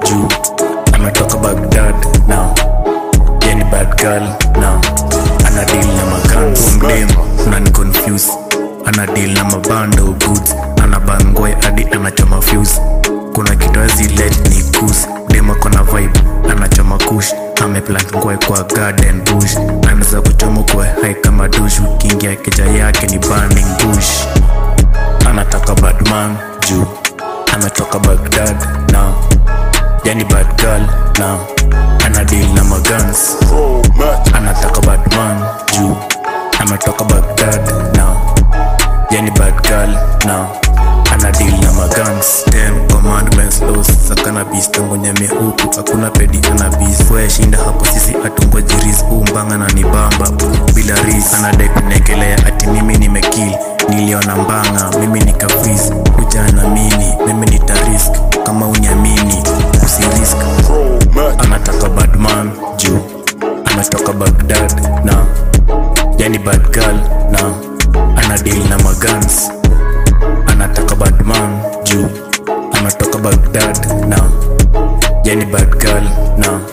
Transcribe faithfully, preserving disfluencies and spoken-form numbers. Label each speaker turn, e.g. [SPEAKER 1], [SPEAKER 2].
[SPEAKER 1] juu ametoka Baghdad now. Yani bad girl now. Ana deal na maguns. Mdem unani confuse. Ana deal na mabando goods. Ana bangwe hadi anachoma fuse. Kuna kitu hazi let ni goose. Dema kona vibe anachoma kush. Ame plant ngwe kwa garden bush. Anaweza kuchoma kwa high kama douche. Ukiingia keja yake ni burning bush. Anataka bad man juu ametoka Baghdad now. Yani bad girl now. Ana deal na maguns. Anataka bad man juu ametoka Baghdad now. Yani bad girl now. Ana deal na maguns. Ten commandments laws za cannabis. Tango nyame huku hakuna pedi cannabis. Wewe shinda hapo sisi atungwa jiris. Umbanga na nibamba bila risk. Anadai kunekelea ati mimi nimekill. Niliona mbanga mimi nikafiz. Ujana mini mimi nitarisk. Kama unyamini usirisk. Anataka bad man juu ametoka Baghdad now. Yani bad girl now. Ana deal na maguns. Anataka bad man juu ametoka Baghdad now. Yani bad girl now.